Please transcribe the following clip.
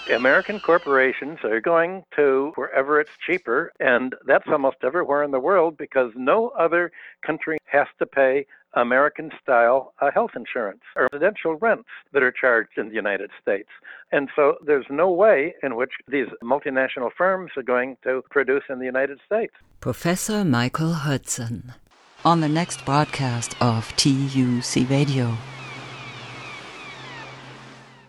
American corporations are going to wherever it's cheaper, and that's almost everywhere in the world because no other country has to pay American-style health insurance or residential rents that are charged in the United States. And so there's no way in which these multinational firms are going to produce in the United States. Professor Michael Hudson on the next broadcast of TUC Radio.